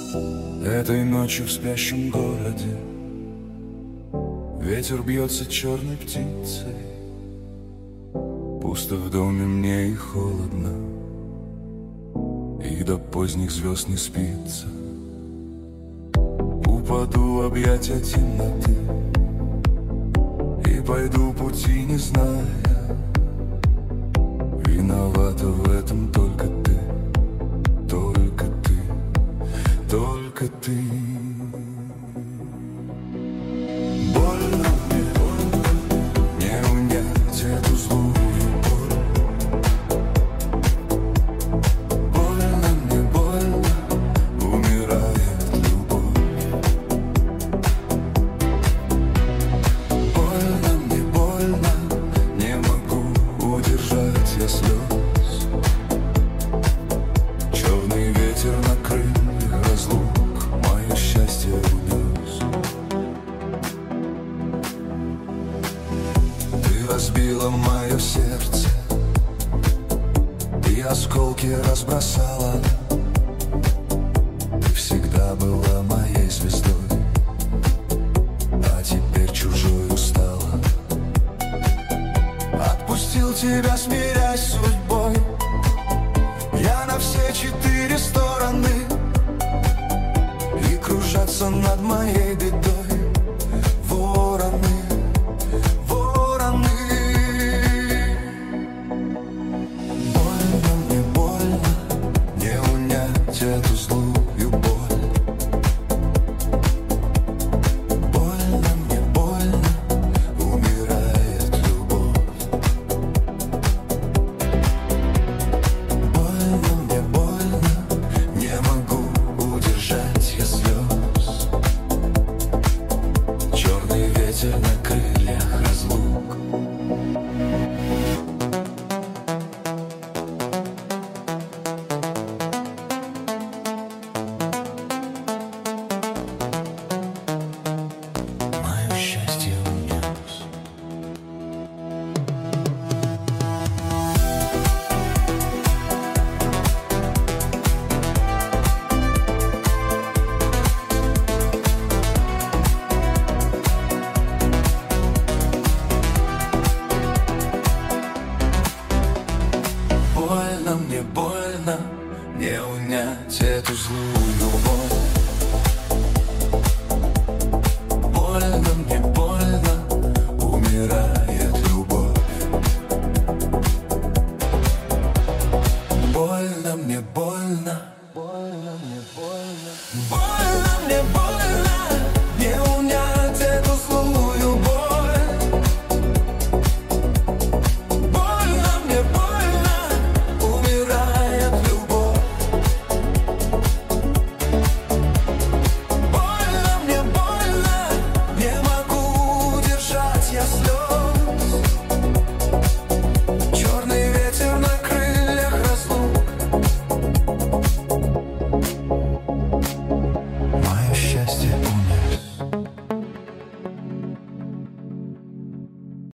Этой ночью в спящем городе ветер бьется черной птицей. Пусто в доме мне и холодно, и до поздних звезд не спится. Упаду в объятия темноты и пойду пути, не зная. Виновата в этом только ты, только ты, только ты. Больно мне, не унять эту злую боль. Больно мне, больно, умирает любовь. Больно мне, больно, не могу удержать я слез. Черный ветер на крыльях разлук мое счастье унес. Ты разбила мое сердце, и осколки разбросала. Ты всегда была моей звездой, а теперь чужой устала. Отпустил тебя, смирясь с судьбой, я на все 4 стороны, и кружатся над моей бедой вороны, вороны. Больно мне, больно, не унять эту злую боль. Больно мне, больно, умирает любовь. Больно мне, больно, не могу удержать я слез. Черный ветер на крыльях разлук. Мое счастье унес. Больно мне, больно, не унять эту злую боль. Больно мне, больно, умирает любовь. Больно мне, больно, больно мне, больно. Больно мне, больно, не